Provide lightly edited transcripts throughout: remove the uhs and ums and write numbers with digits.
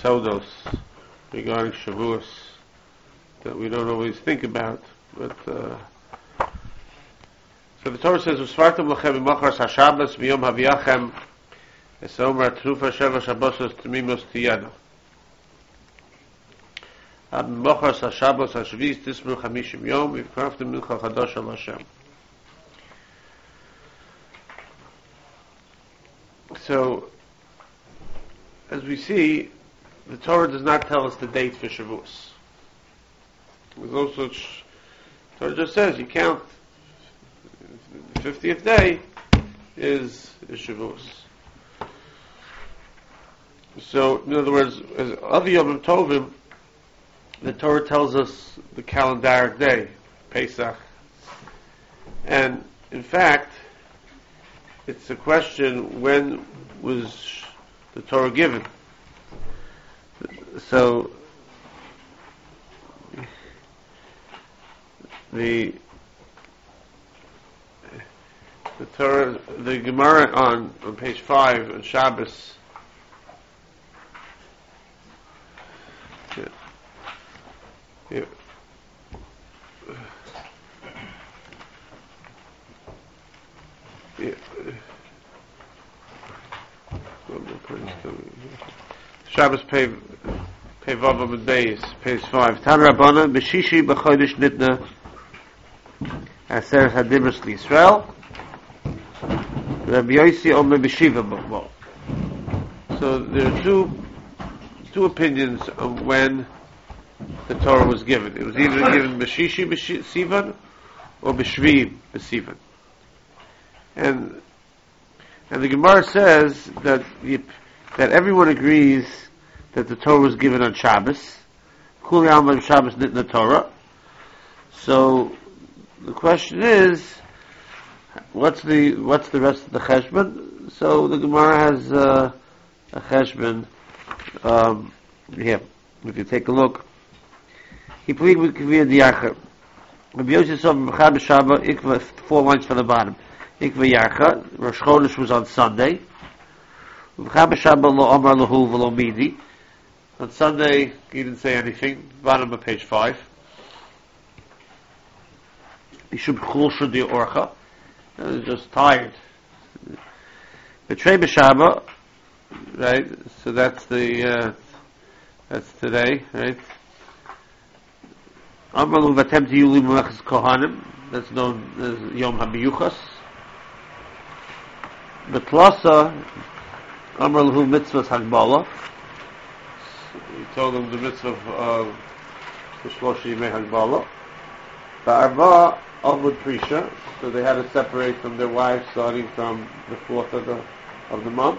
Yesodos regarding Shavuos that we don't always think about, but so the Torah says, "Usvartam lachem imachar hashabbos miyom haviachem esomer trufa sheva shabbosos tmimos tiyana." Machar hashabbos hashvis tismu chamishim yom v'kraftem mincha chadosh al Hashem. So, as we see, the Torah does not tell us the date for Shavuos. There's no such. The Torah just says you count. The 50th day is Shavuos. So, in other words, as other Yom Tovim, the Torah tells us the calendaric day, Pesach, and in fact, it's a question: when was the Torah given? So, the Torah, the Gemara on page 5 on Shabbos. Yeah. Yeah. Yeah. Shabbos page Vav Amud Beis, page 5. Tan Rabbana b'shishi b'chodesh nitna aser hadibros l'Yisrael. Rabbi Yossi Omer b'shiva b'mo. So there are two opinions of when the Torah was given. It was either given b'shishi b'sivan or b'shvi b'sivan. And the Gemara says that everyone agrees that the Torah was given on Shabbos. Kuli Alma Shabbos Nitna Torah. So the question is, what's the rest of the cheshbon? So the Gemara has a cheshbon here. If you take a look, he plead with Kaviyah Diacha. Rabbi Yossi saw Mechad B'Shabbat Ikva, 4 lines from the bottom. Ikva Yarcha. Rosh Chodesh was on Sunday. Mechad B'Shabbat Lo Amar Lahu V'Lo Midi. On Sunday, he didn't say anything. Bottom of page 5. Yishub Chulsha Di Orcha. Just tired. Betrei B'Shabbat, right? So that's that's today, right? Amalu Vatem Tiyuli Melechus Kohanim. That's known as Yom HaBiyuchas. Betlasa Amalu Mitzvahs Hagbala. He told them the mitzvah of Shlosh Yimei Hagbala. Ba'arba Avud Prisha. So they had to separate from their wives starting from the 4th of the month.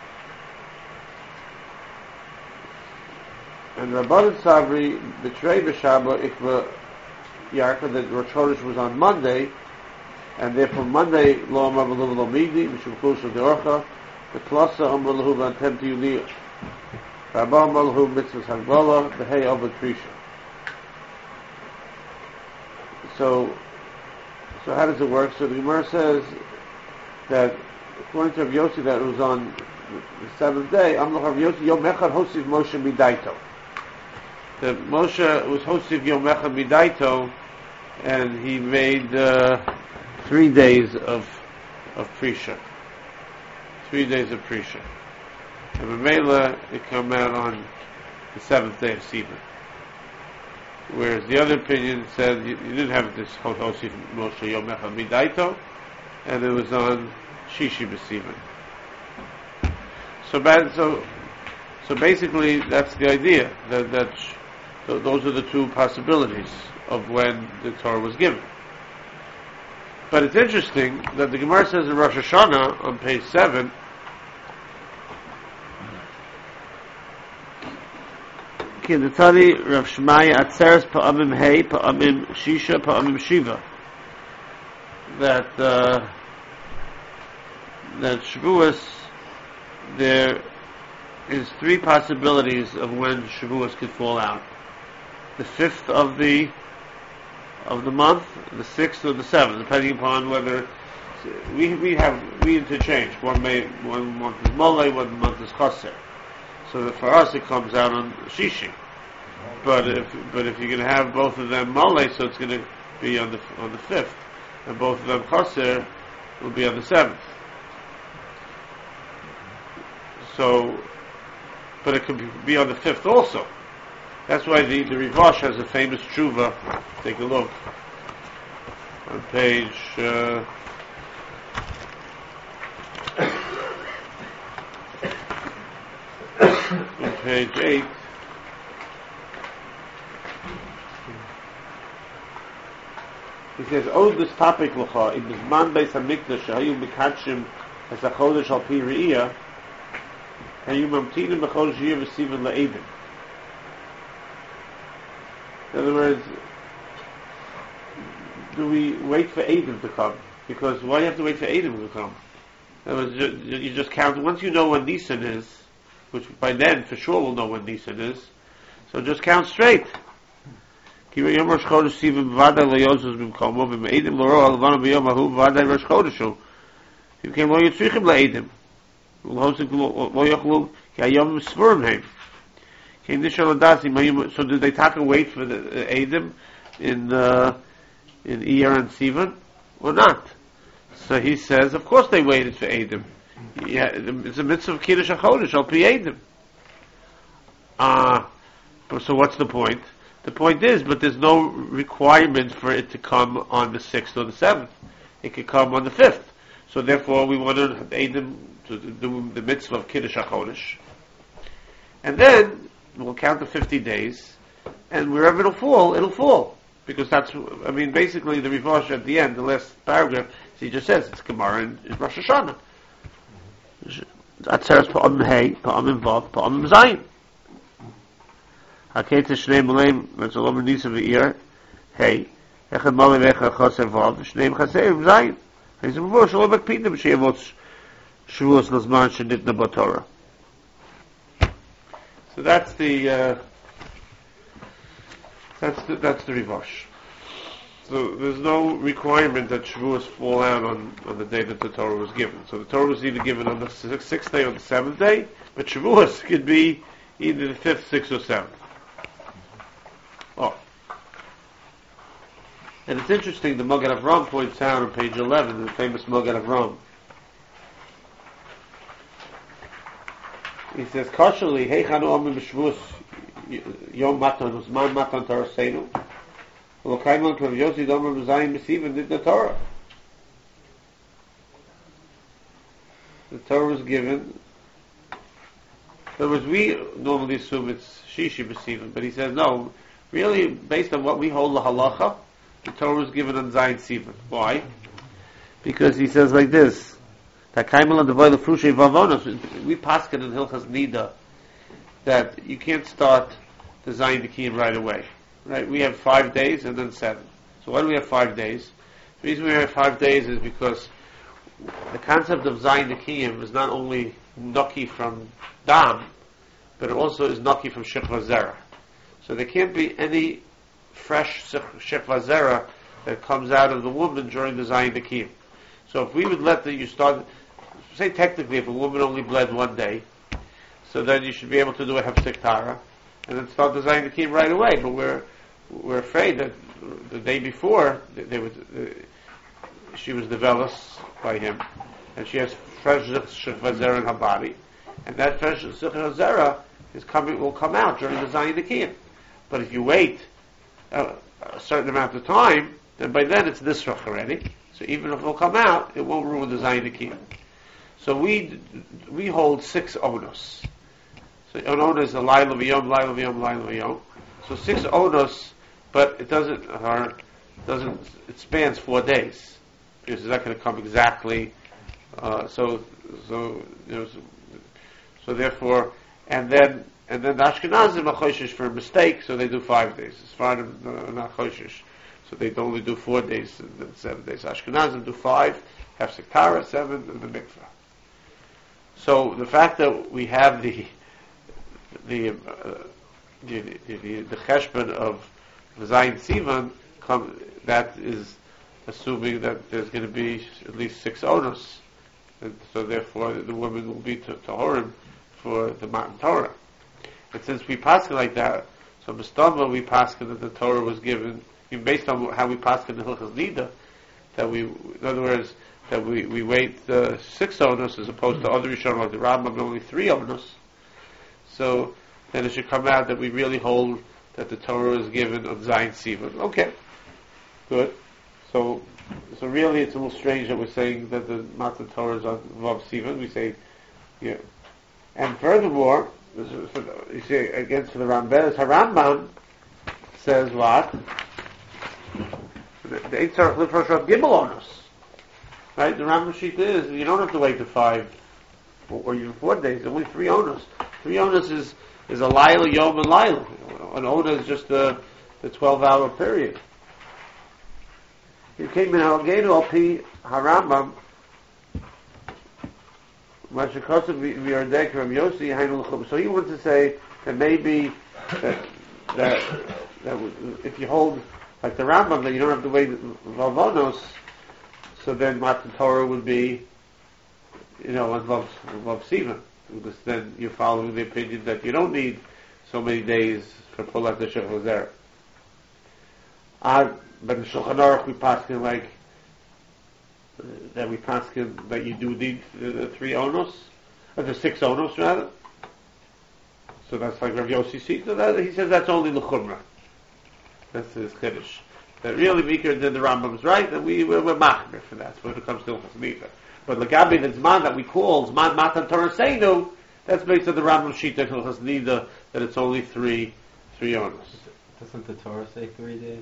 And Rabbanan Savri betrayed B'Shabbat Ikva Yarka that Rosh Chodesh was on Monday, and therefore Monday Lo Amar V'Lo V'Lo Midi Mishum Chulsha De'orcha the Klasa Amar Lahu V'Antem Tiyuli Rabba Amar Lahu Mitzvahs Hagvala B'Hei Avud Prisha. So how does it work? So the Gemara says that according to Rav Yossi that it was on the 7th day, Amar Rav Yossi Yom Echad Hosiv Moshe Midaito. That Moshe was Hosiv Yom Echad Midaito, and he made 3 days of Prisha. 3 days of Prisha. And Mamela, it came out on the 7th day of Sivan. Whereas the other opinion said you didn't have this Hosif Moshe Yom Echad Midaito, and it was on Shishi B'Sivan. So basically that's the idea, that those are the two possibilities of when the Torah was given. But it's interesting that the Gemara says in Rosh Hashanah on page 7, Kindatani Rav Shmaya Atzeres Pa'amim Hei Pa'amim Shisha Pa'amim Shiva, that Shavuos, there is 3 possibilities of when Shavuos could fall out: the 5th of the month, the 6th or the 7th, depending upon whether we interchange. One month is Molei, one month is Chaser. So that for us it comes out on Shishi. But if you're going to have both of them Malay, so it's going to be on the 5th, and both of them Chaser will be on the 7th. So, but it could be on the 5th also. That's why the Rivash has a famous tshuva. Take a look on page on page 8. He says, "Oh, this topic l'cha in Bisman Beis Hamikdash hayu mikachim as a chodesh al pi re'iyah, hayu mamtinim b'chodesh yir v'sivan la'edim." In other words, do we wait for Edom to come? Because why do you have to wait for Edom to come? In other words, you just count. Once you know when Nisan is, which by then for sure we'll know when Nisan is, so just count straight. If you came lo yitzrichim la'edim, lo yochlu ki hayom svurim heim. So did they take a wait for the Edom in Iyar and Sivan or not? So he says, of course they waited for Edom. Yeah, it's a mitzvah of Kiddush HaChodesh, al pi Edom. So what's the point? The point is, but there's no requirement for it to come on the 6th or the 7th. It could come on the 5th. So therefore we want to Edom to do the mitzvah of Kiddush HaChodesh. And then we'll count the 50 days, and wherever it'll fall. Because basically the Rivash at the end, the last paragraph, he just says, it's Gemara and it's Rosh Hashanah. Atzeres pa'amim hei, pa'amim vav, pa'amim zayin. Hakei teshnei maleim, v'tzolom nisa v'ir, hei, echad maleim echad chaser vav, v'shneim chaserim zayin. He said, before, shalom akpidim, she'yavot shvuos l'zman shenitna b'Torah. So that's the Rivash. So there's no requirement that Shavuos fall out on the day that the Torah was given. So the Torah was either given on the 6th day or the 7th day, but Shavuos could be either the 5th, 6th, or 7th. Oh. And it's interesting, the Magen Avraham points out on page 11, the famous Magen Avraham. He says, "Kashali heichanu amim b'Shavuos yom matan uzman matan Torah seinu, v'lokaimon kav yosi domer b'zayin b'sivan nitna Torah." The Torah was given. In other words, we normally assume it's Shishi b'sivan, but he says no. Really, based on what we hold the halacha, the Torah was given on Zayin Sivan. Why? Because he says like this. We paskin in Hilchas Nida that you can't start the Zayin Dekiyim right away. Right? We have 5 days and then 7. So why do we have 5 days? The reason we have 5 days is because the concept of Zayin Dekiyim is not only Noki from Dam, but it also is Noki from Shechva Zera. So there can't be any fresh Shechva Zera that comes out of the woman during the Zayin Dekiyim. So if we would let you start, say technically if a woman only bled 1 day, so then you should be able to do a hefsek tara, and then start the Zayin Dekiyim right away. But we're afraid that the day before she was developed by him, and she has fresh shechva zera in her body, and that fresh shechva zera will come out during the Zayin Dekiyim. But if you wait a certain amount of time, then by then it's nisrach already. So even if it will come out, it won't ruin the Zayin Dekiyim. So we hold 6 onos. So an ona is a laila v'yom, laila v'yom, laila v'yom. So 6 onos, but it spans 4 days. Because it's not going to come exactly, so therefore, and then the Ashkenazim are choshesh for a mistake, so they do 5 days. As far as not choshesh, so they only do 4 days and then 7 days. Ashkenazim do 5, have sektara 7, and the mikvah. So the fact that we have the cheshbon of Zayin Sivan, that is assuming that there's going to be at least 6 onos, and so therefore the woman will be tahorim for the Matan Torah. And since we pass it like that, so Mustama we pass that the Torah was given, based on how we pass in the Hilchas Nida, that we, in other words, that we wait 6 onos as opposed to other Rishonim like the Rambam only 3 onos. So then it should come out that we really hold that the Torah is given on Zayin Sivan. Okay, good. So really it's a little strange that we're saying that the Matan Torah is on Vav Sivan. We say, yeah. And furthermore, you see against the Ramban, Harambam says what? The Eitzar Liv Rosh Gimel Onos. Right? The Rambam Shita is you don't have to wait to 5 or even 4 days. Only 3 onos. 3 onos is a Laila, Yom, and Laila. An ona is just the 12-hour period. You came in Halgenu al Pi Harambam. So he wants to say that maybe that if you hold like the Rambam that you don't have to wait Vavonos, so then Matan Torah would be, on Vav Sivan, because then you're following the opinion that you don't need so many days for Pulat the Shech Hazer. But in Shulchan Aruch we pass like that we pass that you do need the 3 onos, or the 6 onos rather. So that's like Rav Yossi sees. So he says that's only the Chumrah. That's his Kiddush. That really weaker than the Rambam's right, and we're machmer for that when it comes to Hilchos Nida. But the Gabi, the Zman that we call Zman Matan Torah Seinu, that's based on the Rambam Shita Hilchos Nida that it's only 3 onos. Doesn't the Torah say 3 days?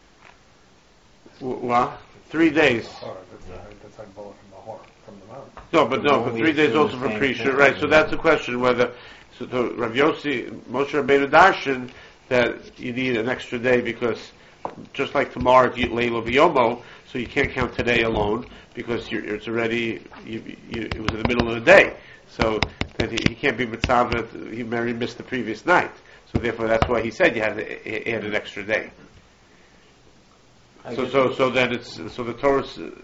What? 3 days. That's like bullet from the mouth. No, but 3 days also for Prisha, right? So that's the question whether Rav Yossi, Moshe Rabbeinu Darshan, that you need an extra day because just like tomorrow it's Leilo V'Yomo, so you can't count today alone because it's already it was in the middle of the day, so that he can't be mitzavet. He missed the previous night, so therefore that's why he said you had to add an extra day. So then it's the Torah.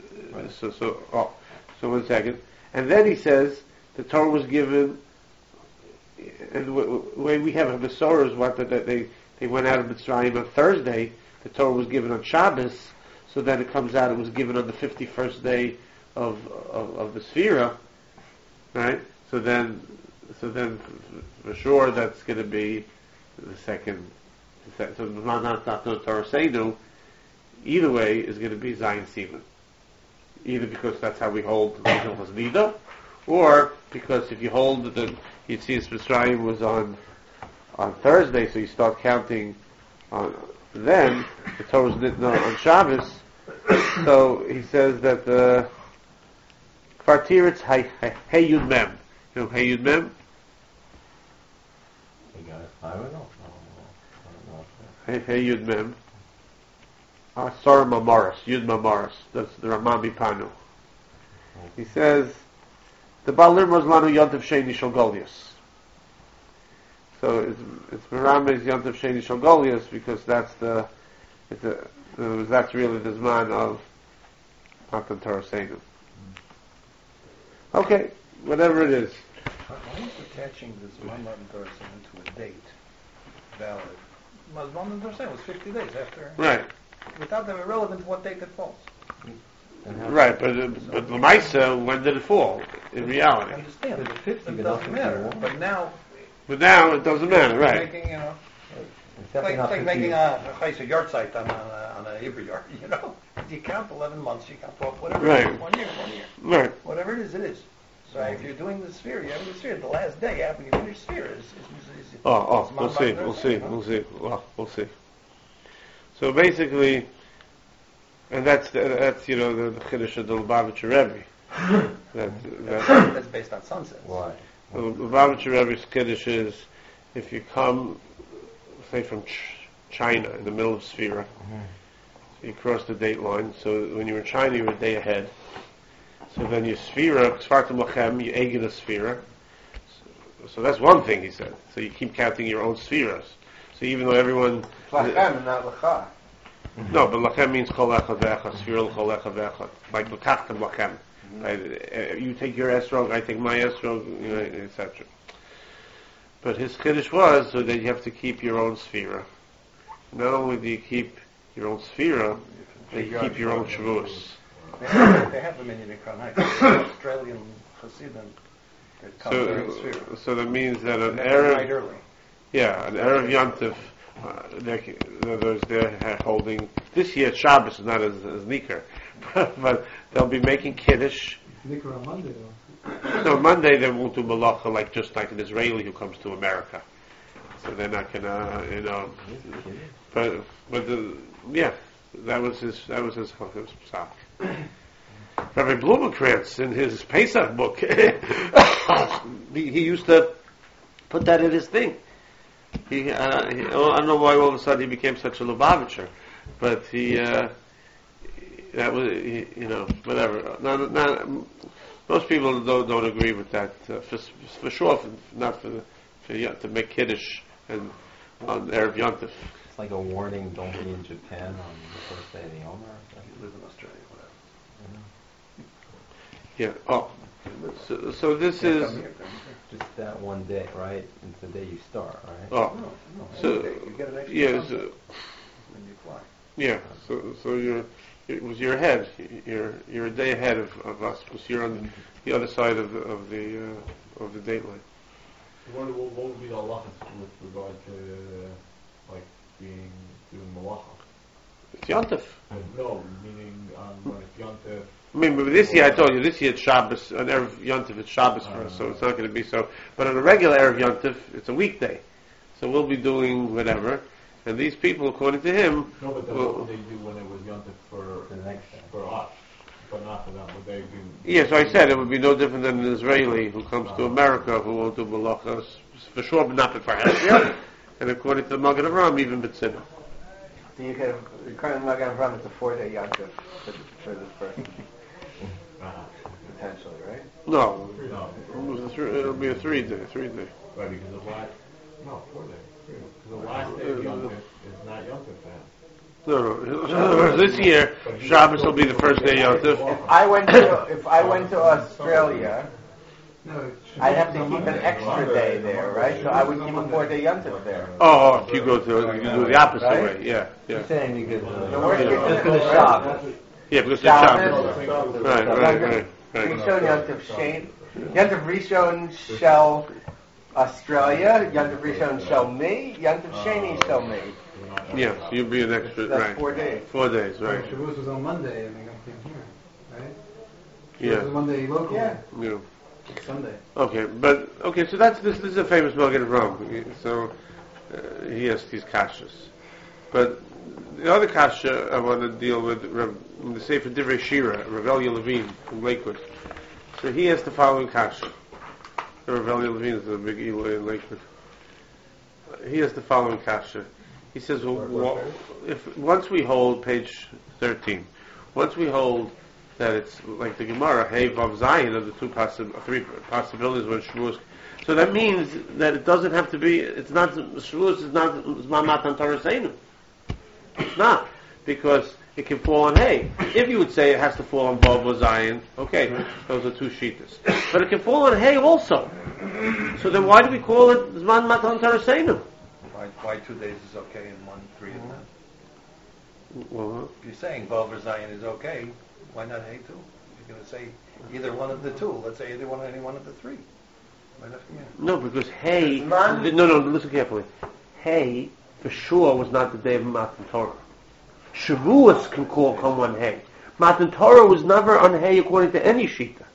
So 1 second, and then he says the Torah was given, and the way we have a Masorah is what that they went out of Mitzrayim on Thursday. The Torah was given on Shabbos, so then it comes out it was given on the 51st day of the Sefira, right? So then for sure that's going to be the second. So not the Torah Seinu. Either way is going to be Zayin Sivan. Either because that's how we hold the Hilchos Nida, or because if you hold the Yetzias Mitzrayim was on Thursday, so you start counting on then the Torah was Nitna on Shabbos. So he says that the Kvartiritz Hey Yud Mem. You know Hey Yud Mem? I don't know. Hey Yud Mem. Sar Mamaris, Yud Mamaris. That's the Ramami Panu. He says the Balir Mozlanu Yontav Sheni Shalgolius. So it's Merames Yontav Sheni Shalgolius because that's that's really the Zman of Matan Torah Seinu. Okay, whatever it is. Why is attaching this Zman Matan Torah Seinu to a date valid? Zman Matan Torah Seinu was 50 days after. Right. Without them irrelevant to what date it falls. Right, but Lamaisa, when did it fall? In reality, I understand. But the 50 It doesn't matter. But now it doesn't matter, right? making, it's like making a chaysa yard site on a Hebrew yard. You count 11 months, you count 12, whatever. Right. It is, 1 year. Right. Whatever it is, it is. So if you're doing the sphere, you're having the sphere. The last day after you finish sphere is We'll see. We'll see. So basically, and that's the Chiddush of the Lubavitcher Rebbe. That's based on sunsets. Why? The Lubavitcher Rebbe's Kiddush is if you come, say from China in the middle of Sefira, so you cross the date line. So when you were in China, you were a day ahead. So then you Sefira, Sfartim Lachem, you egg in a Sefira. So that's one thing he said. So you keep counting your own Sfiras. So even though everyone... Lachem, not Lacha. No, but Lachem means Kol Echad Ve'echad, Sfira L'Kol Echad Ve'echad. Like L'Kachtem Lachem. You take your esrog, I take my esrog, etc. But his chiddush was so that you have to keep your own sphera. Not only do you keep your own sphera, but you keep your own Shavuos. They have them in Crown Heights. Australian Hasidim. So that means that an Night Erev, early. an Erev Yontif, they're holding, this year Shabbos is not as Nikar, but they'll be making Kiddush. Nikra on Monday, though. No, Monday they won't do Malacha just like an Israeli who comes to America. So they're not gonna, but that was his psak. Rabbi Blumenkrantz in his Pesach book, he used to put that in his thing. I don't know why all of a sudden he became such a Lubavitcher, but that was, whatever. Most people don't agree with that. For sure, not for to make Kiddush and on Erev Yontif. It's like a warning, don't be in Japan on the first day of the Omer. You live in Australia, whatever. Yeah. Oh. So this is. Just that one day, right? It's the day you start, right? Oh. No, So you get an extra yes. when you fly. Yeah. So you're ahead. You're a day ahead of us because you're on the other side of the date line. What would be the halachas with regard to doing malacha? It's Yontif. No, meaning when it's Yontif. I mean, but this year I told you this year it's Shabbos. On Erev Yontif it's Shabbos for us, so it's not going to be so. But on a regular Erev Yontif it's a weekday, so we'll be doing whatever. And these people, according to him, No, but then what would they do when it was Yontif for The next day. for us, but not for them? Would they do? yeah. So I said it would be no different than an Israeli who comes to America who won't do malachas for sure, but not for Hashir. And according to the Magen Avraham, even B'tzina. So you could, according to Magen Avraham, it's a 4-day yontif for this person, potentially, right? No, No, it'll be a 3-day. right? Because the last 4 days. Because the last day of Yontif is not Yontif then. No. This year, Shabbos will be the first day Yontif. If I went to Australia, I'd have to keep an extra day there, right? So I would keep a 4-day yontif there. Oh, if you go to, you do the opposite Right? way. Yeah. You're saying because The worst case just for the scenario, Shabbos. Yeah, because it's Shabbos. Shabbos. Right. Rishon Yontif Shein, Yontif Rishon Shel Australia, Yontif Rishon Shel me, Yontif Sheni Shel me. Yeah, so you'll be an extra, That's right. 4 days. 4 days, right. Shavuos was on Monday, and they got came here, right? Shavuos Yeah. was Monday locally. Yeah. Yeah. Sunday. Okay, so this is a famous Magen Avraham. So he has these kashas. But the other kasha I want to deal with in the Sefer Divrei Shira, Rav Elia Levine from Lakewood. So he has the following kasha. Rav Elia Levine is the big Eli in Lakewood. He has the following kasha. He says, if once we hold page 13, once we hold that it's like the Gemara, Hey Vav Zayin of the three possibilities when Shavuos. So that means that it doesn't have to be. It's not Shavuos is not Zman Matan Torah Seinu. It's not, because it can fall on Hey. If you would say it has to fall on Vav or Zayin, okay, those are two sheetas. But it can fall on Hey also. So then why do we call it Zman Matan Torah Seinu? Why 2 days is okay and 3 is not? Well, If you're saying Vav or Zion is okay, why not Hey too? You're going to say either one of the two. Let's say either any one of the three. Why not come in? no, because Hey. Zman- No, listen carefully. Hey, for sure, was not the day of Matan Torah. Shavuos can come on Hey. Matan Torah was never on Hey according to any shita.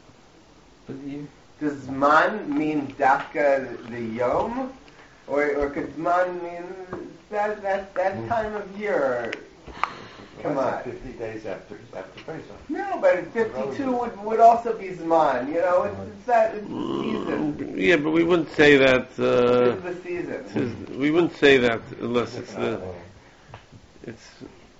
Does Zman mean Dafka the Yom? Or could Zman mean that time of year? Come on. 50 days after Pesach. No, but 52 would also be Zman. It's season. Yeah, but we wouldn't say that. It's the season. We wouldn't say that unless it's.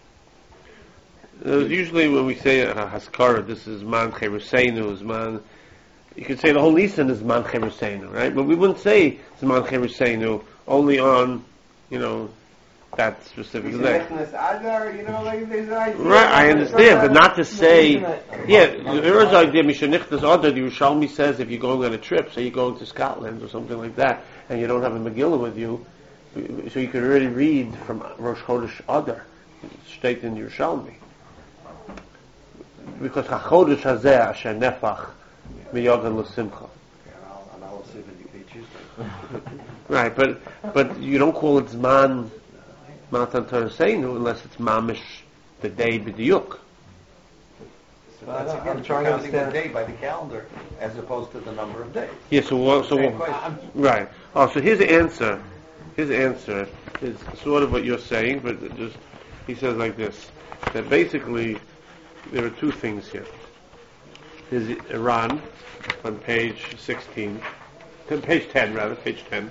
Usually when we say Haskara, this is Man Cheruseinu, is Man. You could say the whole Nisan is Man Cheruseinu, right? But we wouldn't say it's Man Cheruseinu only on, that specific You day. mention this Adar, you know, like there's an idea. Right, I understand, but not to say, there is an idea, Mishanichtas Adar, the Yerushalmi says if you're going on a trip, say you're going to Scotland or something like that, and you don't have a Megillah with you, so you can already read from Rosh Chodesh Adar, state in Yerushalmi. Because HaChodesh Hazeh Asher Nefach Miyogan L'Simcha. And I'll see if it Tuesday. Right, but you don't call it Zman Matan Torah Seinu unless it's Mamish the day B'diyuk. So that's again, I'm trying to counting the understand. day by the calendar as opposed to the number of days. Yeah, Same question. right. Oh, so his answer is sort of what you're saying, but just he says like this: that basically there are two things here. There's Iran on page 16, page 10 rather, page 10.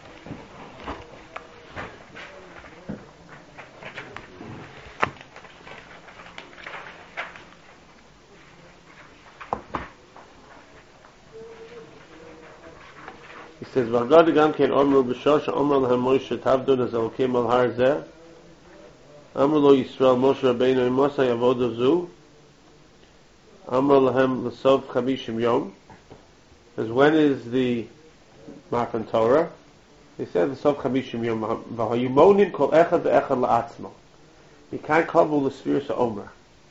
He says, "V'agad gam ken omru b'shosh omru lahem Moshe tavdon as elokim al har zeh. Amru lo Yisrael Moshe Rabbeinu imosay avodah zu. Amru lahem l'sov chamishim yom." Because when is the Matan Torah? He said l'sov chamishim yom. V'hayumonin kol echad ve'echad la'atzmo. You can't cover l'sfiras ha'omer.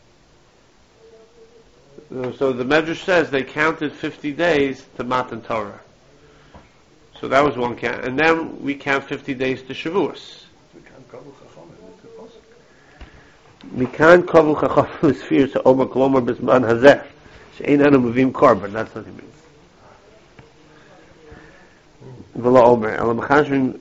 So the Medrash says they counted 50 days to Matan Torah. So that was one count. And then we count 50 days to Shavuos. We can't go with Chacham, it's a posuk. We can't cover Chacham l'sfiras ha'omer kolomar b'zman hazeh. She'ein anu mevim korban. That's what he means. V'la omer. Ala mechashvin.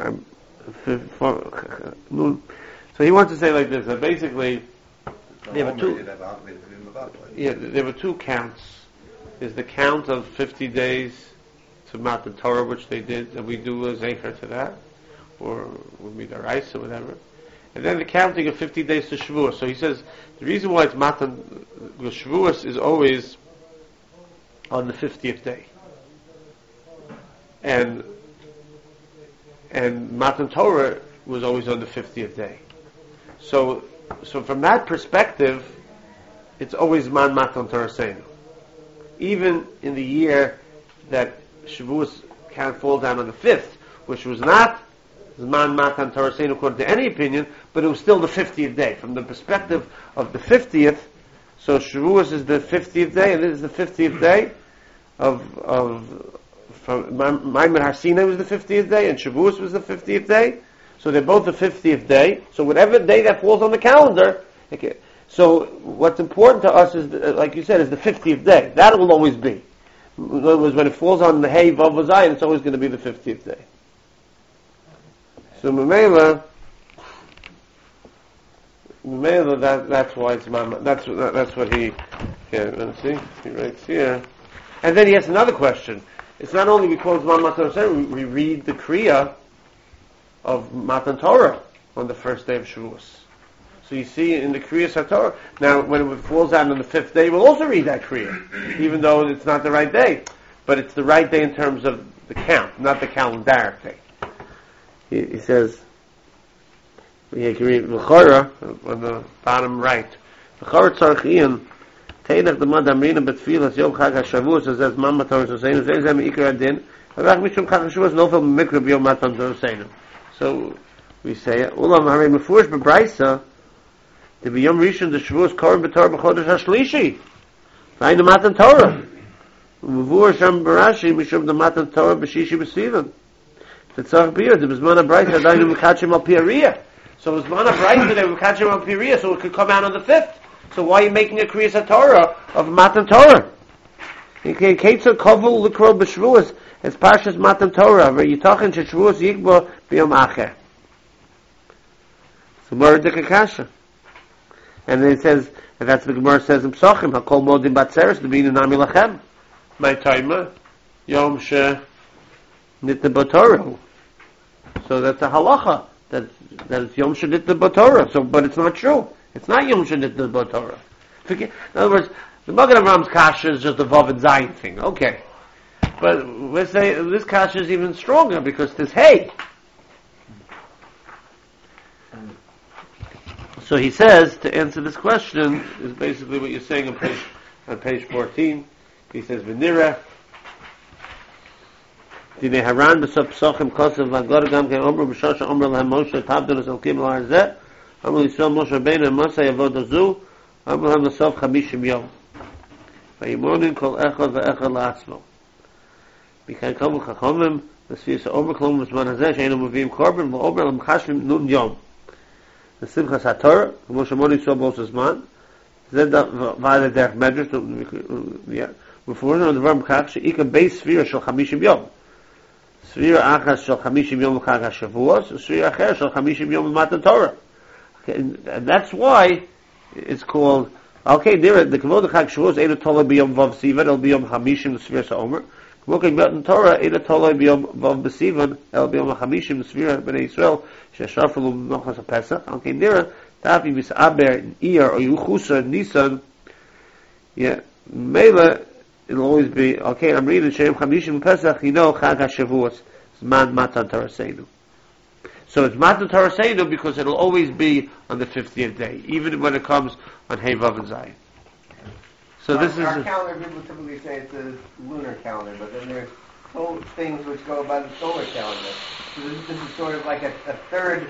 So he wants to say like this, that basically there were two. Yeah, there were two counts. There's the count of 50 days to Matan Torah, which they did, and we do a zecher to that, or we meet our ice or whatever. And then the counting of 50 days to Shavuos. So he says the reason why it's Matan Shavuos is always on the 50th day, and Matan Torah was always on the 50th day. So from that perspective, it's always Man Matan Torah Seinu. Even in the year that Shavuos can't fall down on the 5th, which was not Man Matan Torah Seinu according to any opinion, but it was still the 50th day. From the perspective of the 50th, so Shavuos is the 50th day, and this is the 50th day of Maimon Har Sinai was the 50th day, and Shavuos was the 50th day. So they're both the 50th day. So whatever day that falls on the calendar, okay. So what's important to us is, like you said, is the 50th day. That will always be. In other words, when it falls on the Hey Vav Zayin, it's always going to be the 50th day. So Mamela, that's why it's Mama. That's what he. Okay, let's see. He writes here, and then he has another question. It's not only we quote Matan Torah, we read the Kriya of Matan Torah on the first day of Shavuos. So you see in the Kriya Satorah, now when it falls out on the 5th day, we'll also read that Kriya, even though it's not the right day. But it's the right day in terms of the count, not the calendaric day. He says, we can read L'chora on the bottom right. L'chora tzarich iyan, teilach demad amrina betfilas yom chag ha-Shavuos, as says Matan Torah Soseinu, zeh zeh me'ikar adin, avach mishum chag ha-Shavuos nofel b'mikra b'yom Matan Torah Soseinu. So we say, Ulam harei mefurish b'braisa, the b'yom rishon the Shavuos korim b'torah b'chodesh ha-shlishi. V'ayin the Matan Torah. V'vur sham b'rashi mishum the Matan Torah b'shishi b'sivan. The tzarich b'yod, the b'zman ha-braisa adayinu m'kachim al piyariyah. So b'zman ha-braisa they were m'kachim al piyariyah, so it could come out on the 5th. So why are you making a Kriyas HaTorah of Matan Torah? Okay, Ketzah Kovul L'Kro B'Shvuos, it's Parshas Matan Torah, where Yitachin Sheshvuos Yikbo B'Yom Acher. So Gemara Dikakasha. And then it says, and that's what the Gemara says in Psachim, HaKol Modim Batzeres, L'Binu Nami Lachem. My timer, Yom She Nitna B'Torah. So that's a halacha, that it's Yom She Nitna B'Torah. So, but it's not true. It's not Yom Shenit the Torah. In other words, the Magen Avram's kasha is just a Vav and Zayin thing. Okay. But we say this kasha is even stronger because there's hay. So he says, to answer this question, is basically what you're saying on page 14. He says, V'nireh, Dinei Haran b'sop psochim kosev v'agor gam ken omru b'shosha omru lahem Moshe tabdon esalkim l'harzeh omru Yisrael Moshe Rabbeinu and Moshe yavod azu omru lahem l'sof chamishim yom v'yimonin kol echad v'echad la'atzmo B'kei komu chachomim v'sfiyas omru klom v'zman hazeh she'enu mevim korban v'omru lahem chashlim nun yom the Simchas HaTorah, Moshe Moni saw Moses man. Zed v'ale derech medrash, yeah. Before on the verb kach she'ika beis sfira shel chamishim yom. Sfira achas shel chamishim yom chag HaShavuos, sfira acher shel chamishim yom Matan Torah. Okay, and that's why it's called. Okay, there the kavod chag Shavuos einu toloi b'yom vav sivan el b'yom chamishim sfira sa'omer. Kavod Matan Torah einu toloi b'yom vav b'sivan el b'yom chamishim sfira b'nei Yisrael. Okay, nearer. Tafi misaber iyar or yuchusa nisan. Yeah, mela it'll always be okay. I'm reading Shem Chamishim Pesach. You know Chag HaShavuos. It's Man Matan Torah Seinu. So it's Matan Torah Seinu because it'll always be on the 50th day, even when it comes on Hey Vav and Zayin. So this is our calendar. People typically say it's a lunar calendar, but then there's things which go by the solar calendar. So this is sort of like a third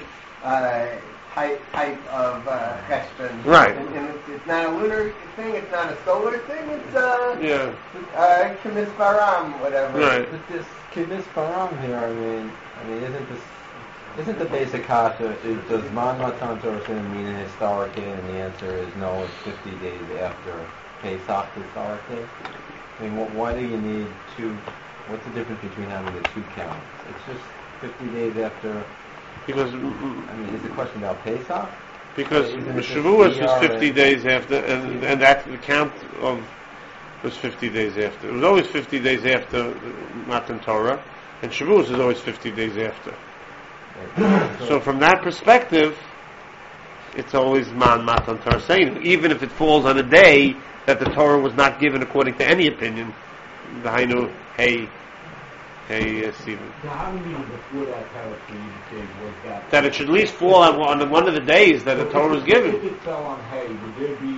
type of cheshbon. Right. And it's not a lunar thing, it's not a solar thing, it's Kimis Baram, whatever. Right. But this Kimis Baram here, I mean, isn't the basic kasha, does Man Matan Torah mean a historic day? And the answer is no, it's 50 days after Pesach historically. I mean, why do you need two? What's the difference between having the two counts? It's just 50 days after. because I mean, is the question about Pesach? Shavuos was 50 days after, and that the count of was 50 days after. It was always 50 days after Matan Torah, and Shavuos is always 50 days after. So from that perspective, it's always Matan Torah Seinu, even if it falls on a day that the Torah was not given according to any opinion. The Hainu, hey, Stephen. So how many before that paragraph was that? That it should at least fall on one of the days that the Torah was given. If it fell on hay, would we have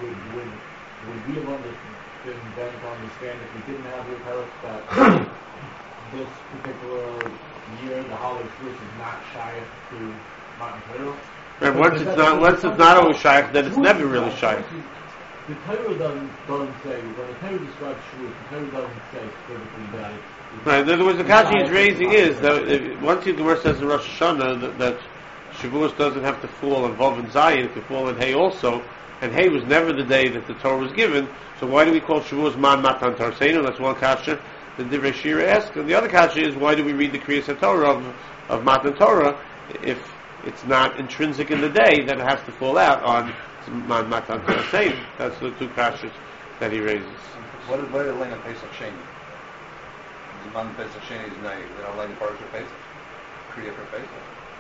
been then to understand if we didn't have the paragraph that this particular year, the holiday Shavuos is not shaykh to Matan Torah? And once it's not always shaykh, then it's never really shaykh. The Torah doesn't say, when the Torah describes Shavuos, the Torah doesn't say specifically that Right. In other words, the kasha he's raising is that once the Gemara says in Rosh Hashanah that Shavuos doesn't have to fall on Vav and Zayin, it can fall on Hay also, and Hay was never the day that the Torah was given, so why do we call Shavuos Man Matan Torah Seinu? That's one kasha that Divrei Shira asks. And the other kasha is, why do we read the Kriyas HaTorah of Matan Torah if it's not intrinsic in the day that it has to fall out on Man Matan Torah Seinu? That's the two kashas that he raises. What did they learn at Pesach Sheni? The man Pesach Sheni is night. They don't learn the Parsha Pesach. Kriya for Pesach.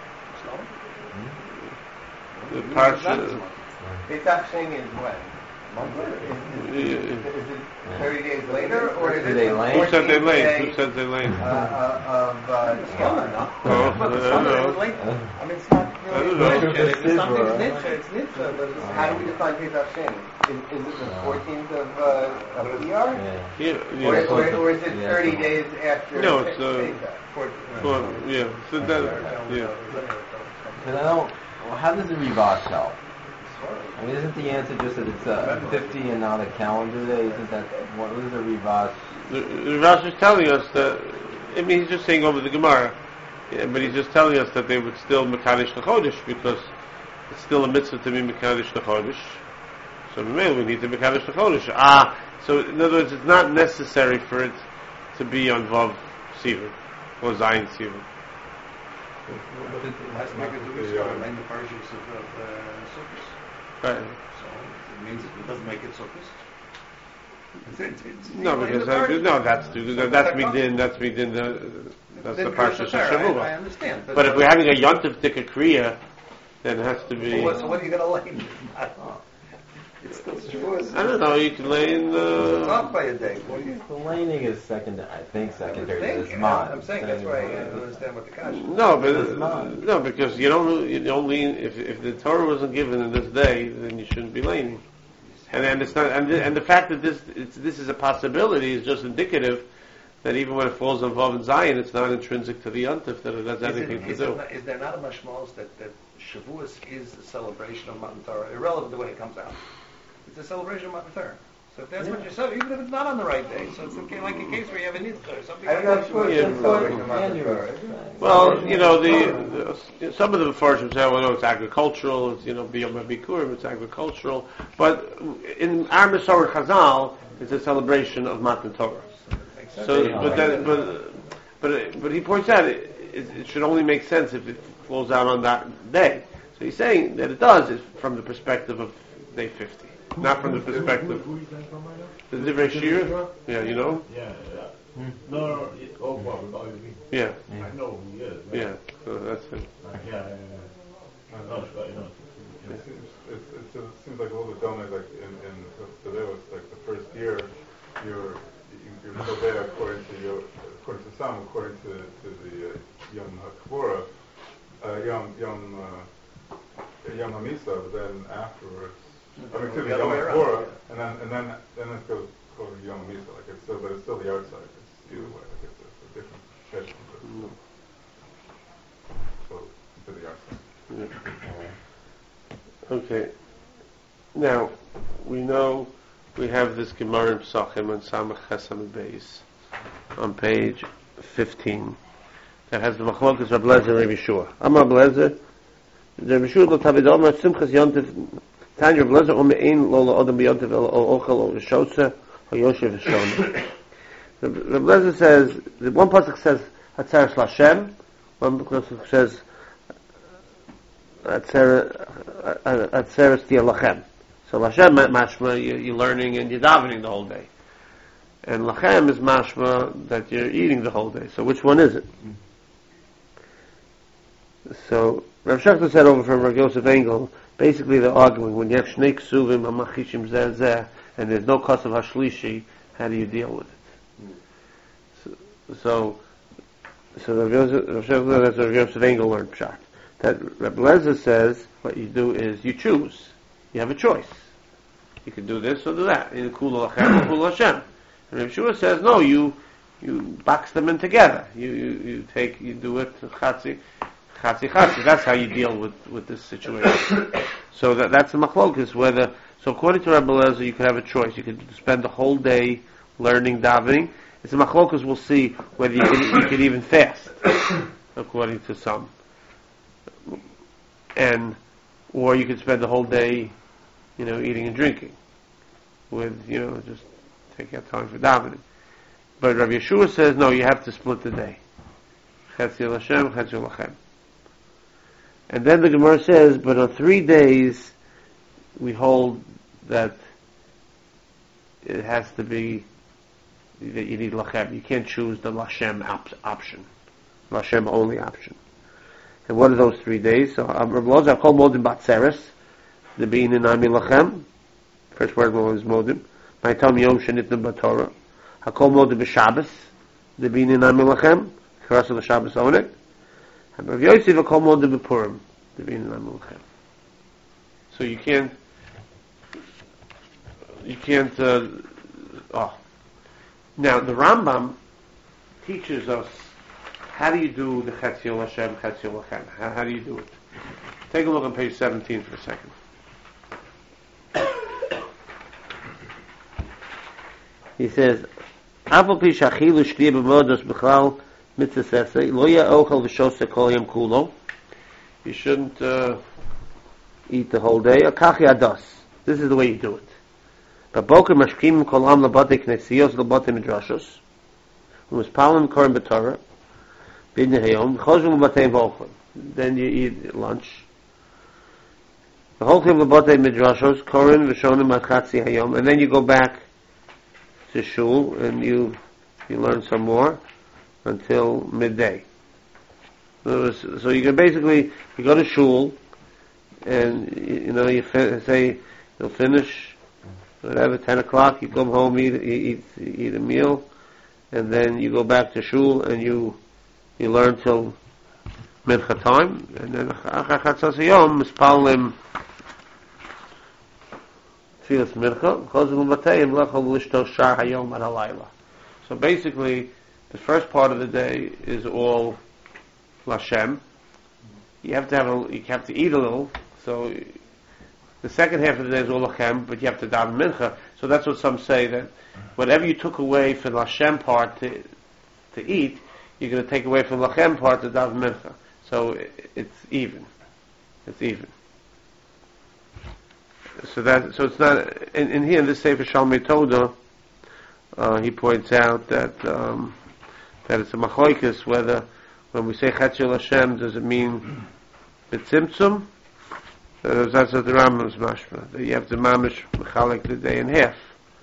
The parsha. Pesach Sheni is when? Is it 30 days later, or is it the 14th Who said they late? day Who said they late? of Shemar? I mean, it's not I don't really know. It's something's nitzah. It's nitzah, but it's How do we define Pesach Sheni? Is it the 14th of Iyar? Yeah. Or is it 30 days after No, it's, Pesach? Well, yeah. So that, yeah. But I don't. Well, how does the Rivas help? I mean, isn't the answer just that it's 50 and not a calendar day? Isn't that what is the Rivas? The Rash is telling us that. I mean, he's just saying over the Gemara, but he's just telling us that they would still Mekadosh L'Chodesh because it's still a mitzvah to be Mekadosh L'Chodesh. So we need to Mekadosh L'Chodesh. So in other words, it's not necessary for it to be on Vav Sivan or Zayin Sivan. last week or 2 weeks ago, I learned the Parshas of Sukkot. Right. So it means it doesn't make it Sukkot. No, because that's Migdin. That's Migdin. That's the Parsha of I Shavuot. understand. But if we're having a Yontif Tika Kriya, then it has to be. So what are you going to learn? It's still Shavuos. I don't know. You can lay in. It's off by a day. What do you The laning is secondary. I think secondary to think? this month. I'm saying that's why I don't understand what the kash is. No, because you don't lean. If the Torah wasn't given in this day, then you shouldn't be leaning. And it's not. And the fact that this is a possibility is just indicative that even when it falls on Vav and Zion, it's not intrinsic to the Yontif that it has anything to do. Is there not a mashmos that Shavuos is a celebration of Matan Torah, irrelevant to when it comes out? It's a celebration of Matan Torah. So if that's what you're saying, even if it's not on the right day, so it's okay, like a case where you have a nitzvah or something. I like don't know that. if it's celebration of Matan Torah. Well, the some of the Mepharshim say, well, no, it's agricultural. It's B'yom HaBikurim, it's agricultural. But in our Masorah Chazal, it's a celebration of Matan Torah. So, but he points out it should only make sense if it flows out on that day. So he's saying that it does is from the perspective of day 50, not from the perspective. The Divrei Shir? Yeah, you know? Yeah. No, Yeah. I know who he is. Yeah, so that's it. Yeah. No, It seems like a little bit dumb, like in the Levos, like the first year, you're Kovea according to some, according to the Yom HaKvura, Yom HaMisa, but then afterwards, to the Yom HaKvura, and then it goes to Yom HaMisa, like it's still, but it's still the outside. It's either way, like it's a different schedule. So to the outside. Okay. Now, we know we have this Gemara in Pesachim on Samach Chesam Beis on page 15 that has the Machlokas Reb Lezer and Reb Yeshua. Amar Reb Lezer, Reb Yeshua lo tavid omar simchas yontif Tanya Reb Lezer omein lo lo odom b'yontif o ochel o v'shotze o yoshev v'shona. Reb Lezer says, the one pasuk says Hatzeres Lashem, one pasuk says Hatzeres Tia Lachem. So Lashem mashma you're learning and you're davening the whole day, and Lachem is mashma that you're eating the whole day. So which one is it? So Rav Shechter said over from Rav Yosef Engel, basically they're arguing when you have shnei ksuvim hamachishim zeh zeh and there's no kasav hashlishi, how do you deal with it? So Rav Shechter, that's Rav Yosef Engel learned pshat. That Reb Lezer says what you do is you choose. You have a choice. You can do this or do that. In Kula Lachem or Kula Hashem. And Reb Shua says, no, you box them in together. You do it chatzi. That's how you deal with this situation. So that's the machlokas. So according to Reb Lezer, you could have a choice. You could spend the whole day learning davening. It's a machlokas. We'll see whether you can even fast, according to some. Or you could spend the whole day, eating and drinking, with, just take out time for davening. But Rabbi Yeshua says, no, you have to split the day. Chetzi L'Hashem, Chetzi L'Lachem. And then the Gemara says, but on 3 days, we hold that it has to be, that you need Lachem. You can't choose the L'Hashem option. L'Hashem only option. And what are those 3 days? So, Rav Loza, Hakol Modim Batzeres, the being in Ami Lachem. First word was Modim. Maitam Yom Shenitnim Batorah. Hakol Modim B'Shabbos, the being in Ami Lachem. Kerasa L'Shabbos Onek. And Rav Yosef, Hakol Modim B'Purim, the being in Ami Lachem. So you can't, Now, the Rambam teaches us how do you do the Chetziel Hashem, Chetziel Lachem? How do you do it? Take a look on page 17 for a second. He says, Afal pi shachilu shliya b'modos b'chlal mitzvah sesei, lo ya'ochel v'shoseh kol yom kulo. You shouldn't eat the whole day. Akachi ados. This is the way you do it. B'boker mashkim kol am l'batei knesiyos l'batei midrashos. U'mispalim korim b'torah. Then you eat lunch. The whole thing about the midrashos, Korin, Vishonim, Achatzi Hayom, and then you go back to shul and you learn some more until midday. So you can basically you go to shul and you finish whatever, 10 o'clock, you come home, eat a meal, and then you go back to shul and you learn till mincha time, and then chatzos hayom mispalim tfilas mincha, chozul b'matayim lechol lishto shar hayom ad halayla. So basically, the first part of the day is all Lashem. You have to eat a little. So the second half of the day is all Lachem, but you have to daven mincha. So that's what some say, that whatever you took away from the Lashem part to eat, you're going to take away from the Lachem part to daven mincha. So it's even. It's even. So it's not. In here in this Sefer Shalmei Toda, he points out that it's a machlokes whether when we say Chatzil Hashem, does it mean b'tzimtzum? That's what the Rambam's mashma. That you have to mamish mechalek the day in half.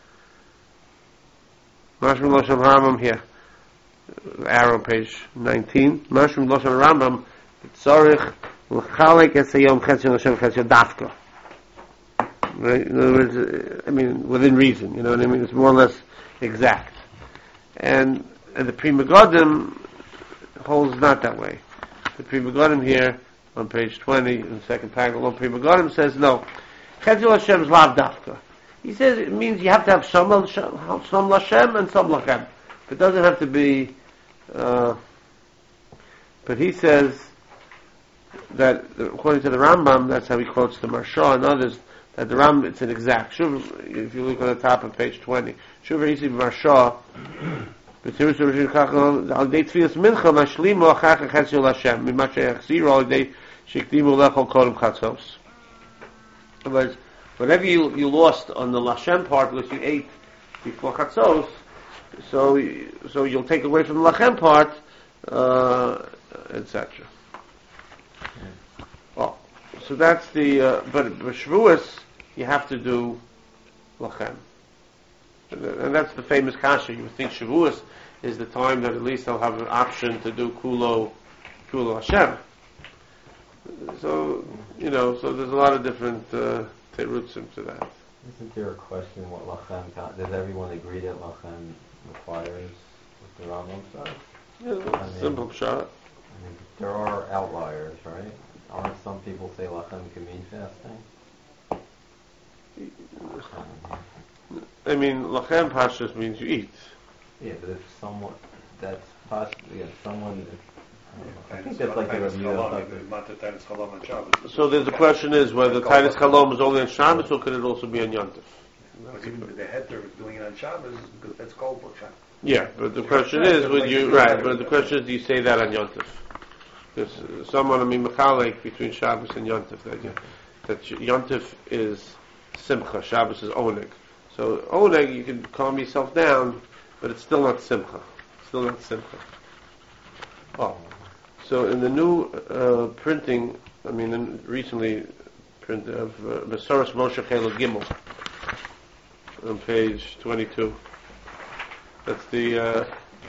Mashma Loshem Rambam here, arrow page 19. Mashma Loshem Rambam tzarich l'chalek es hayom Chatzil Hashem Chatzil dafka. Right? In other words, I mean, within reason. You know what I mean? It's more or less exact. And the Pri Megadim holds not that way. The Pri Megadim here on page 20 in the second paragraph, Pri Megadim says no. Chatzil Hashem is lav dafka. He says it means you have to have some Lashem and some Lachem. It doesn't have to be. But he says that according to the Rambam, that's how he quotes the Marsha and others. That the Rambam, it's an exact. If you look on the top of page 20, Shuv Isi Marsha. Al dei tfilas mincha mashlimu achach chatzil Hashem mima sheyachziru al dei shekdimu lechol kodem chatzos. In other words, whatever you lost on the Lashem part because you ate before chatzos, so you'll take away from the Lachem part, etc. Well, so that's the. But Shavuos you have to do Lachem. And that's the famous kasha. You would think Shavuos is the time that at least they'll have an option to do Kulo Hashem. So, so there's a lot of different terutzim to that. Isn't there a question what Lachem, does everyone agree that Lachem requires what the Rambam says? Yeah, simple shot. I mean, there are outliers, right? Aren't some people say Lachem can mean fasting? I mean, Lachem Pashas means you eat. Yeah, but if someone, that's possibly, someone, I think that's like a review of So the question is whether Tainus Chalom is only on Shabbos or could it also be on Yontif? But even the heter doing it on Shabbos is because that's called Shabbos. Yeah, but the question is, would you, right, but the question is, do you say that on Yontif? Because someone, Mechalek between Shabbos and Yontif, that Yontif is Simcha, Shabbos is Oneg. So Oneg, you can calm yourself down, but it's still not Simcha. Still not Simcha. Oh. So in the new printing, recently print of Besoros Moshe Chelo Gimel, on page 22. That's the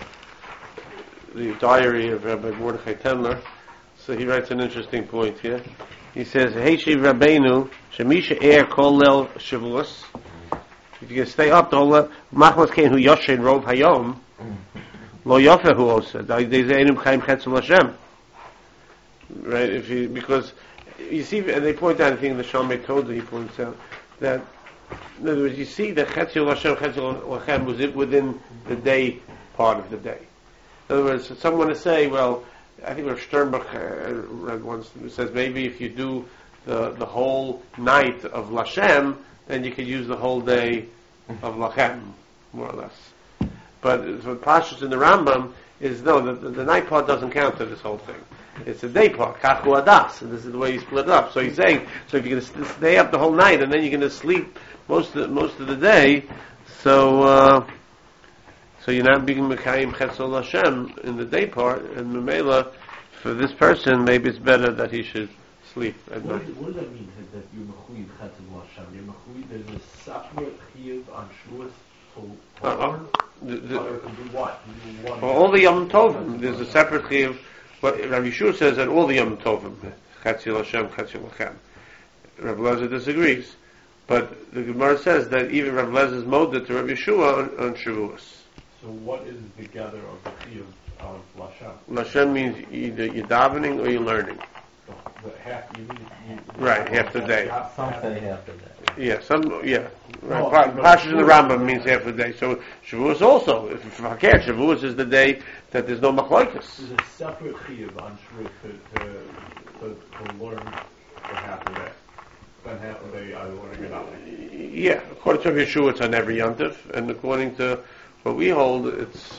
diary of Rabbi Mordechai Tendler. So he writes an interesting point here. He says, Heishiv Rabbeinu, Shemisha Er Kol Lel Shavuos. If you can stay up the whole Machmas Kein Hu Yoshin Rov Hayom, Lo Yofeh Hu Osa, Dei Zeinim Chaim Chetzel Hashem. Right? Because you see, and they point out, I think in the Shalmei Toda he points out that, in other words, you see that Chetzel Hashem, Chetzel Hashem was within the day part of the day. In other words, someone to say, well, I think Rav Sternbach read once says maybe if you do the whole night of Lashem, then you could use the whole day of Lachem, more or less. But what Pashas in the Rambam is no, the night part doesn't count to this whole thing. It's a day part, Kachu Adas, and this is the way you split it up. So he's saying, so if you're going to stay up the whole night and then you're going to sleep most of the day, so you're not being Mekayim Chetzel Hashem in the day part, and Memela, for this person, maybe it's better that he should sleep at night. What does that mean, that you're Mechuyev Chetzel Hashem? You're Mechuyev, there's a separate Chiyuv on Shavuos for or can do what? For all the Yom Tovim, there's a separate Chiyuv. But Rabbi Yeshua says that all the Yom Tovim, Chetzel Hashem, Chetzel Lachem. Rabbi Lezer disagrees. But the Gemara says that even Rav Lezer's moda to Rav Yeshua on Shavuos. So what is the gather of the chiyuv of Lashem? Lashem means either you're davening or you're learning. The half, you Right, half the day. Some say half the day. Yeah, right. No, Pashas in the Rambam means half the day. So Shavuos also, if Hakir, Shavuos is the day that there's no machlokes. There's a separate chiyuv on Shavuot to learn for half the day. Then half the day either learning or not. Yeah, according to Yeshua, it's on every Yontif, and according to what we hold, it's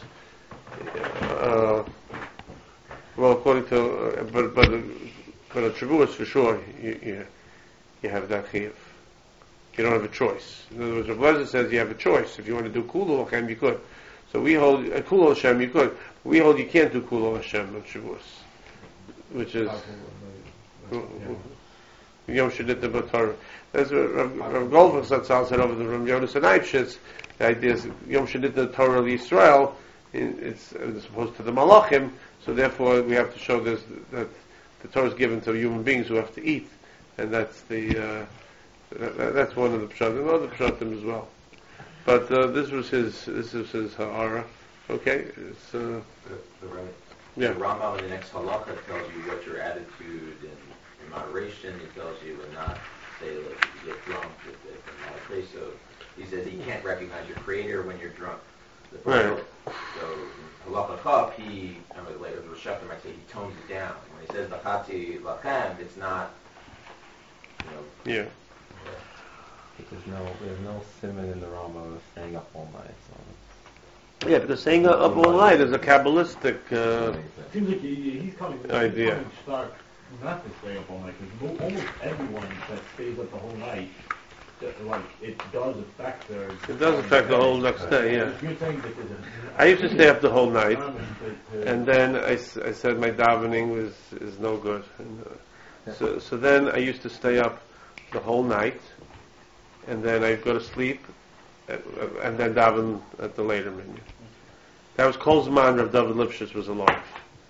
according to but Shavuos for sure, you have that chiyuv. You don't have a choice. In other words, Rav Lezer says you have a choice. If you want to do Kulul Hashem, you could. So we hold Kulul Hashem, you could. We hold you can't do Kulul Hashem on Shavuos, which is Yom Shadita B'Torah. That's what Rav Goldberg said over the Rav Yonas and Eibshitz. The idea is Yom Shadita Torah Yisrael. It's as opposed to the Malachim. So therefore, we have to show this that the Torah is given to human beings who have to eat, and that's the that's one of the pshatim, and other pshatim as well. But this was his ha'ara. Okay, it's The Rambam in the next halacha tells you what your attitude and moderation. He tells you to not say like you get drunk with it. So he says you can't recognize your creator when you're drunk. Right. So in halacha chaf, later the Roshachim might say he tones it down. When he says lachati lachem, it's not. Yeah. There's no simon in the Rambam of staying up all night. So. Yeah, because staying up all night is a Kabbalistic It seems like he's coming idea. Start not to stay up all night, because almost everyone that stays up the whole night, it does affect their... It does affect the whole next day, yeah. You're saying that I used to stay up the whole night, and then I said my davening is no good. And, so then I used to stay up the whole night, and then I'd go to sleep, and then daven at the later minyan. That was Kol Zman Rav David Lipschitz was alive.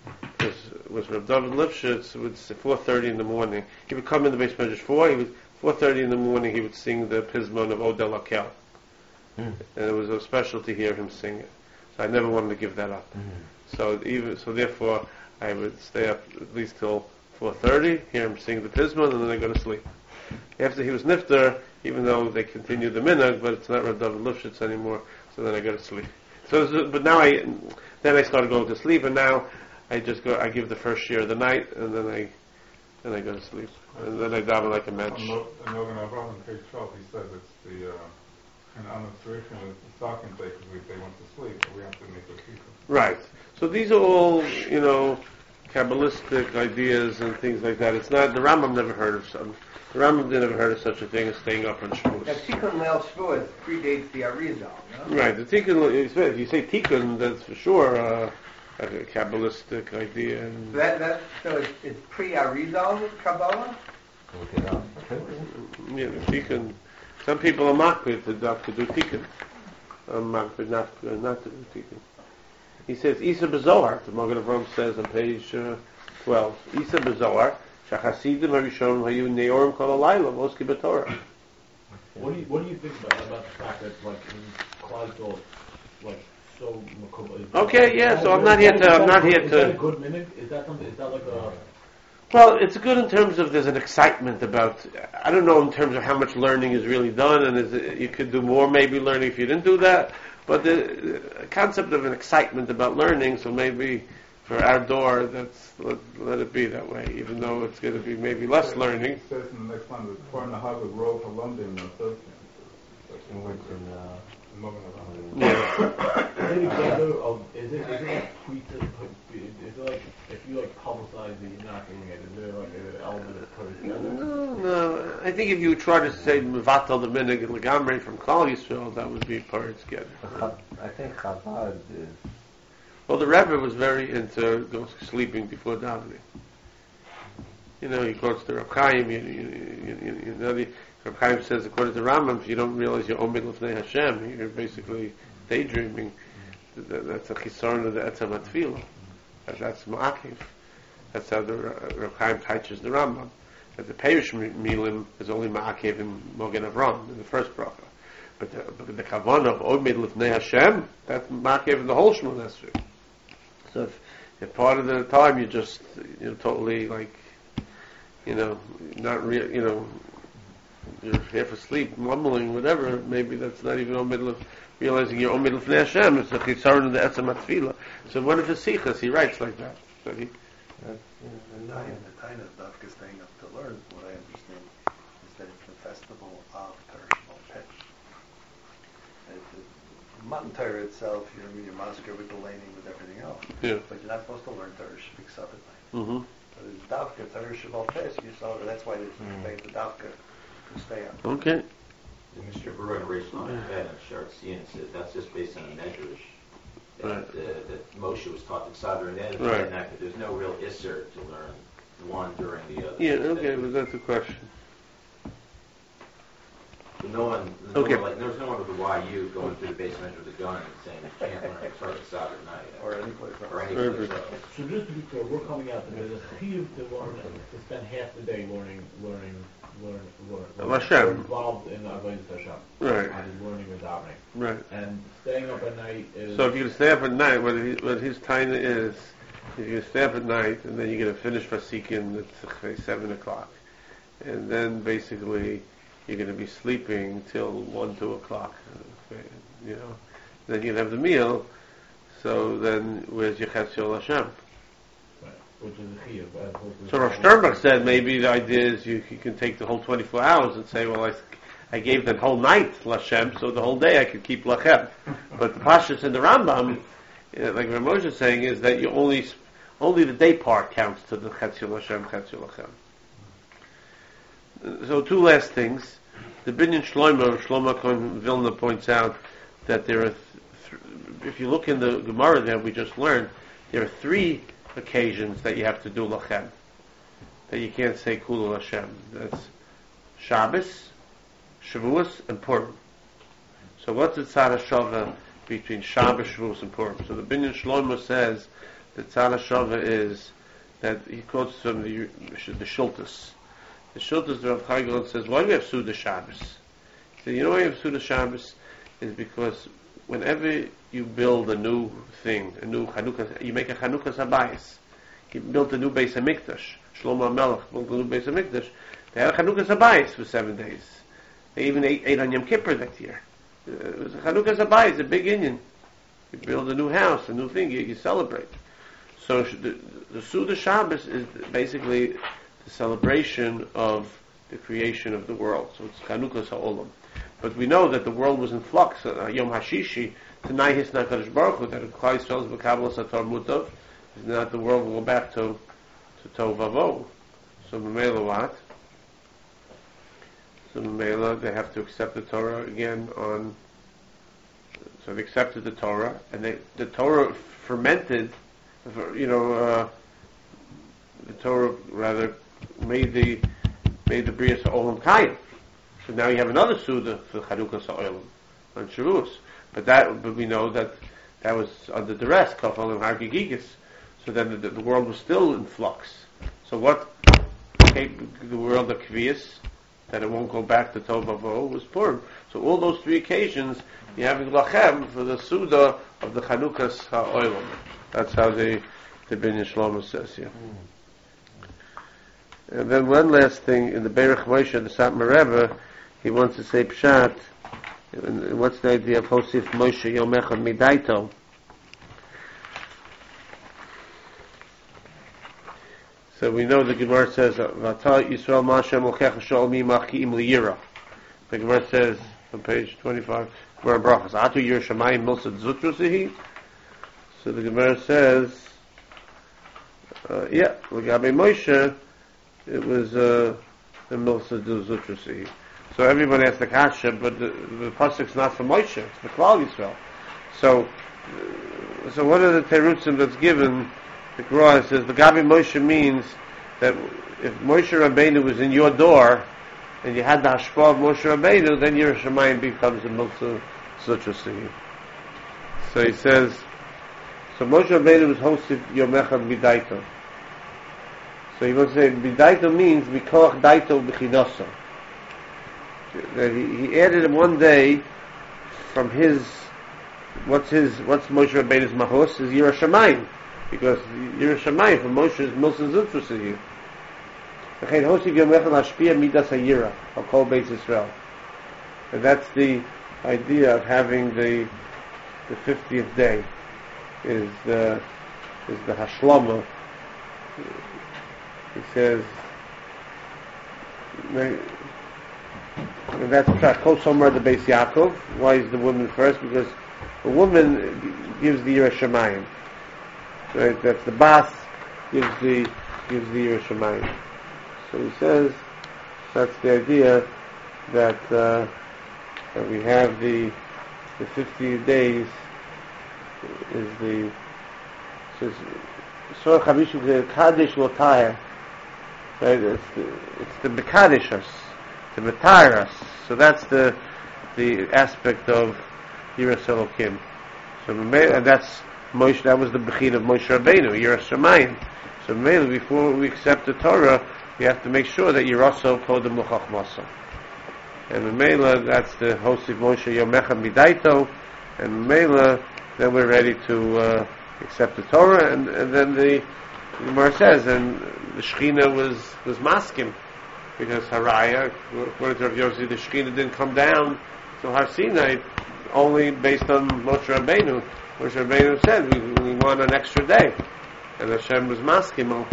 Was Rav David Lipschitz would say 4:30 in the morning. He would come in the base measures 4:30 in the morning. He would sing the Pismon of Odel Akel, and it was a special to hear him sing it. So I never wanted to give that up. So therefore I would stay up at least till 4:30, hear him sing the Pismon, and then I go to sleep. After he was nifter, even though they continued the minhag, but it's not Rav David Lipschitz anymore, so then I go to sleep. But now I started going to sleep, and now I give the first share of the night, and then I go to sleep, and then I daven like a mensch. In Logan Abraham, page 12, he says it's the on the tradition is the stocking day because they went to sleep, so we have to make the people. Right. So these are all Kabbalistic ideas and things like that. It's not the Rambam never heard of some. The Rambam never heard of such a thing as staying up on Shavuos. Now, Tikkun Leil Shavuos predates the Arizal, no? Right. The Tikkun, if you say Tikkun, that's for sure a Kabbalistic idea. And So it's pre-Arizal Kabbalah? yeah, the Tikkun. Some people are makbid to do Tikkun. Makbid not to do Tikkun. He says Isa B'Zohar. The Magen Avraham says on page 12. Isa B'Zohar. Shachasidim Harishonim Hayu Neorim Kol Halayla Moski B'Torah. What do you think about the fact that Kleisel so makubal? Okay, yeah. So I'm not here to. Is that a good minute? Is that something? Is that like a? Well, it's good in terms of there's an excitement about. I don't know in terms of how much learning is really done, and you could do more maybe learning if you didn't do that. But the concept of an excitement about learning, so maybe for our door, let it be that way, even though it's going to be maybe less learning. It says in the next line, the Torah Nahag Rov HaLomdim Nososian. Yeah. Is it like if you publicize that you're not doing it, is there like an element of put it together? No. I think if you try to say Mevatel the Minig and Lagamre from Klal Yisrael, that would be part together. I think Chabad is... Well, the Rebbe was very into sleeping before davening. He quotes the Reb Chaim. The Reb Chaim says, according to Rambam, if you don't realize you're Omid L'fnei Hashem, you're basically daydreaming. That's a chisaron of the Etzem HaTfilah. That's Ma'akiv. That's how the Reb Chaim teaches the Rambam. But the Perish Milim is only Ma'akev and Mogen Avram in the first bracha. But the Kavanah of Omid Lifnei Hashem, that's Ma'akev in the whole Shemona Esrei. So if part of the time you're totally like, not real, you're half asleep, mumbling, whatever, maybe that's not even Omid realizing you're Omid Lifnei Hashem, it's a chisaron in the Etzem HaTfilah. So one of his sichas, he writes like that. So the Taina of Dafka staying up to learn, what I understand, is that it's the festival of Torah Shebal Peh. Matan Torah itself, your masker with the laning, with everything else. Yeah. But you're not supposed to learn Torah Shebik Sabbath night. Mm-hmm. But it's Dafka, Torah Shebal Peh, so you saw that's why there's the Dafka to stay up. Okay. Mr. Baruch Reish Lamed Ted and Shart Sian says that's just based on a medrash. That Moshe was taught the Tzadar and Ed, right. But there's no real isser to learn one during the other. Yeah, okay, but that's a question. So there was no one with the YU going through the basement of the gun and saying you can't learn start the Tzadar at night. Or any place else. So just to be clear, we're coming out to there's a chiyuv to spend half the day learning Hashem. Involved in Avodas Hashem. Right. And learning and davening. Right. And staying up at night is... So if you stay up at night, what his time is, you're going to stay up at night, and then you're going to finish Vasikin at 7 o'clock. And then basically, you're going to be sleeping till 1, 2 o'clock. Then you're going to have the meal. So then, where's your Chetzil Hashem? Which is a chiyuv. So Rav Sternberg said maybe the idea is you can take the whole 24 hours and say, well, I gave the whole night Lashem, so the whole day I could keep Lachem. But the Pashas in the Rambam, like Rav Moshe is saying, is that you only the day part counts to the Chetzil Lashem, Chetzil Lachem. So two last things. The Binyan Shlomo Cohen Vilna points out that there are, if you look in the Gemara that we just learned, there are 3 occasions that you have to do lachem, that you can't say Kulu Hashem. That's Shabbos, Shavuos, and Purim. So what's the Tzad HaShavah between Shabbos, Shavuos, and Purim? So the Binyan Shlomo says the Tzad HaShavah is that he quotes from the Shultus. The Shultus, the Rav Chaim says, why do we have Suda Shabbos? He said, why we have Suda Shabbos is because whenever you build a new thing, a new Chanukah, you make a Chanukah Sabayis. He built a new Beis HaMikdash. Shlomo HaMelech built a new Beis HaMikdash. They had a Chanukah Sabayis for 7 days. They even ate on Yom Kippur that year. It was a Chanukah Sabayis, a big Indian. You build a new house, a new thing, you celebrate. So the Suda Shabbos is basically the celebration of the creation of the world. So it's Chanukah Ha'olam. But we know that the world was in flux. Yom Hashishi, tonight his Nakadosh Baruch Hu, that Klal Yisrael's B'Kabbalas Sator Mutav, is not the world will go back to Tov Vavo. So Mamela what? So Mamela, they have to accept the Torah again on. So they accepted the Torah, and the Torah fermented. The Torah rather made the Bria Olam Kayim. So now you have another Suda for Chanukah Sa'olam on Shavuos. But we know that was under duress, Kaf Olam Hargigigis. So then the world was still in flux. So what became the world of Kvias, that it won't go back to Tov Vavo, was Purim. So all those 3 occasions, you're having Lachem for the Suda of the Chanukah Sa'olam. That's how the Binyan Shlomo says here. And then one last thing, in the Beirach Moshe, the Satmar Rebbe, he wants to say Pshat. And what's the idea of Hosif Moshe Yom Echad Midaito? So we know the Gemara says, Vata Yisrael Ma'ashem Ochecha Shol Mi Machki'im Liyira. The Gemara says, on page 25, Gemara Brachas, Atu Yir Shamayim Milsad Zutrusihi. So the Gemara says, L'gabe Moshe, it was the Milsad Zutrusihi. So everyone has the kasha, but the pasuk's not for Moshe; it's for Klal Yisrael. So one of the terutzim that's given, the Gemara says the Gabi Moshe means that if Moshe Rabbeinu was in your door and you had the hashpah of Moshe Rabbeinu, then your Shemayim becomes a Milsa Sutrasi. So he says, so Moshe Rabbeinu was hosted Yom Echad Midaito. So he wants to say, Bidaito means, Mikoach Daito B'chinoso. That he added in one day from his, what's Moshe Rabbeinu's mahos, is Yirah Shamayim. Because Yirah Shamayim from Moshe is Milson Zutrus in you. And that's the idea of having the 50th day is the Hashlama. He says, and that's Kol Somer the Beis Yaakov. Why is the woman first? Because the woman gives the Yirah Shamayim. Right? That's the Bas gives the Yirah Shamayim. So he says that's the idea that we have the 50 days is the says so Chavishu Kadesh Lotayr. Right? It's the Mekadesh us, to retire us. So that's the aspect of Yiras Elokim. So and that's Moshe. That was the Bechin of Moshe Rabbeinu, Yiras Shamayim. So mainly before we accept the Torah, we have to make sure that you're also Kodem L'Chachmasa. And Mela, that's the Hosif Moshe Yomecha Midaito, and Mela, then we're ready to accept the Torah, and then the Gemara says, and the Shechina was maskim, because Haraya, according to Rav Yossi, the Shechina didn't come down to Har Sinai, only based on Moshe Rabbeinu. Moshe Rabbeinu said, we want an extra day, and Hashem was maskim al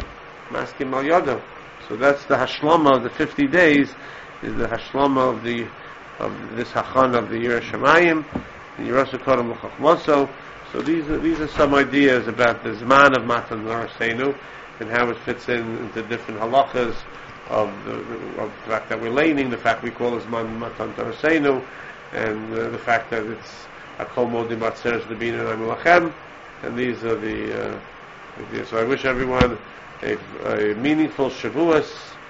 Yodo. So that's the Hashlama of the 50 days, is the Hashlama of this Hachan of the Yirah Shamayim, the Yirasa Kodem L'Chachmoso. So these are some ideas about the Zman of Matan Torah Seinu, and how it fits into different halachas of the fact that we're laning, the fact we call it Zman Matan Torah Seinu, and the fact that it's Akol Modim Batzeres Lebina Lachem, and these are the ideas. So I wish everyone a meaningful Shavuos.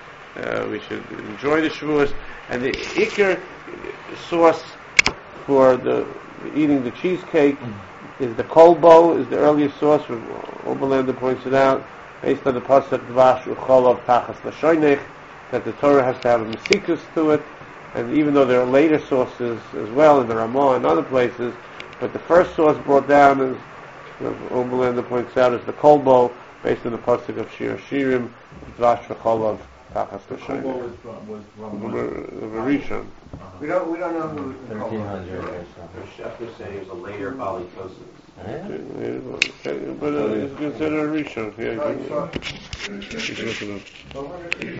We should enjoy the Shavuos, and the Iker source for the eating the cheesecake is the kolbo, is the earliest source. Oberlander points it out, based on the pasuk Dvash Ucholav Tachas Lashoynech, that the Torah has to have a mesikus to it, and even though there are later sources as well in the Ramah and other places, but the first source brought down, as Oberlander points out, is the kolbo, based on the pasuk of Shir Shirim, Dvash Ucholav Tachas Lashoynech. The Rishon. We don't know who 1300. The chef was saying it was a later Balitosis. But it's considered a Rishon. Yeah,